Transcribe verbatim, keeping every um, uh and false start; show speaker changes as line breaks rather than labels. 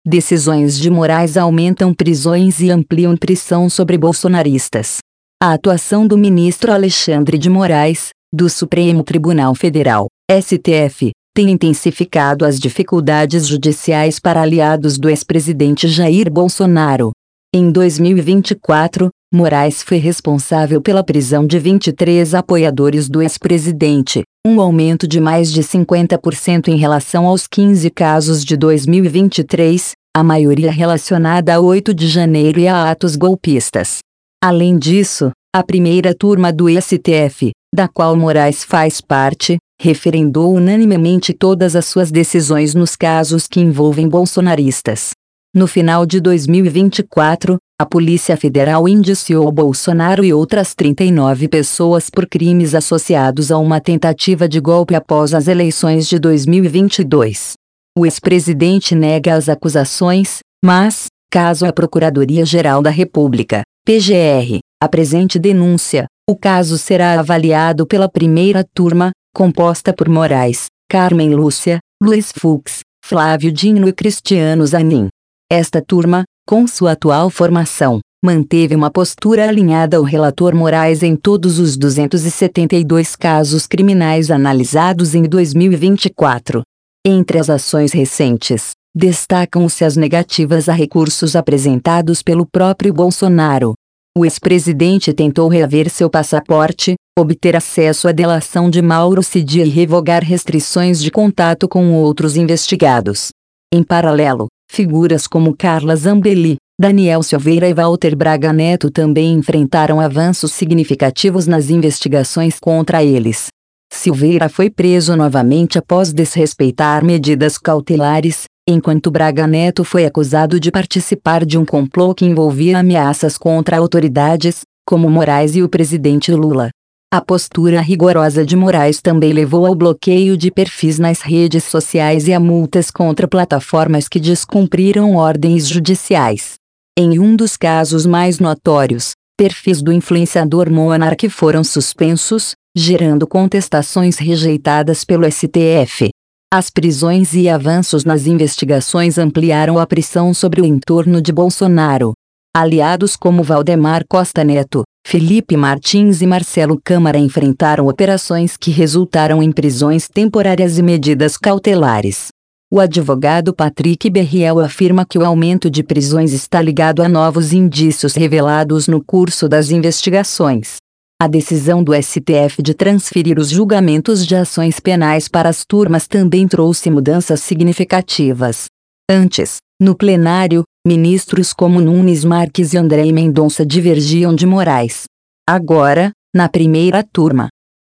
decisões de Moraes aumentam prisões e ampliam pressão sobre bolsonaristas. A atuação do ministro Alexandre de Moraes, do Supremo Tribunal Federal, S T F, tem intensificado as dificuldades judiciais para aliados do ex-presidente Jair Bolsonaro. Em dois mil e vinte e quatro, Moraes foi responsável pela prisão de vinte e três apoiadores do ex-presidente, um aumento de mais de cinquenta por cento em relação aos quinze casos de dois mil e vinte e três, a maioria relacionada a oito de janeiro e a atos golpistas. Além disso, a primeira turma do S T F, da qual Moraes faz parte, referendou unanimemente todas as suas decisões nos casos que envolvem bolsonaristas. No final de dois mil e vinte e quatro, a Polícia Federal indiciou Bolsonaro e outras trinta e nove pessoas por crimes associados a uma tentativa de golpe após as eleições de dois mil e vinte e dois. O ex-presidente nega as acusações, mas, caso a Procuradoria-Geral da República, P G R, apresente denúncia, o caso será avaliado pela primeira turma, composta por Moraes, Carmen Lúcia, Luiz Fux, Flávio Dino e Cristiano Zanin. Esta turma, com sua atual formação, manteve uma postura alinhada ao relator Moraes em todos os duzentos e setenta e dois casos criminais analisados em dois mil e vinte e quatro. Entre as ações recentes, destacam-se as negativas a recursos apresentados pelo próprio Bolsonaro. O ex-presidente tentou reaver seu passaporte, obter acesso à delação de Mauro Cid e revogar restrições de contato com outros investigados. Em paralelo, figuras como Carla Zambelli, Daniel Silveira e Walter Braga Neto também enfrentaram avanços significativos nas investigações contra eles. Silveira foi preso novamente após desrespeitar medidas cautelares, enquanto Braga Neto foi acusado de participar de um complô que envolvia ameaças contra autoridades, como Moraes e o presidente Lula. A postura rigorosa de Moraes também levou ao bloqueio de perfis nas redes sociais e a multas contra plataformas que descumpriram ordens judiciais. Em um dos casos mais notórios, perfis do influenciador Monark foram suspensos, gerando contestações rejeitadas pelo S T F. As prisões e avanços nas investigações ampliaram a pressão sobre o entorno de Bolsonaro. Aliados como Valdemar Costa Neto, Felipe Martins e Marcelo Câmara enfrentaram operações que resultaram em prisões temporárias e medidas cautelares. O advogado Patrick Berriel afirma que o aumento de prisões está ligado a novos indícios revelados no curso das investigações. A decisão do S T F de transferir os julgamentos de ações penais para as turmas também trouxe mudanças significativas. Antes, no plenário, ministros como Nunes Marques e André Mendonça divergiam de Moraes. Agora, na primeira turma,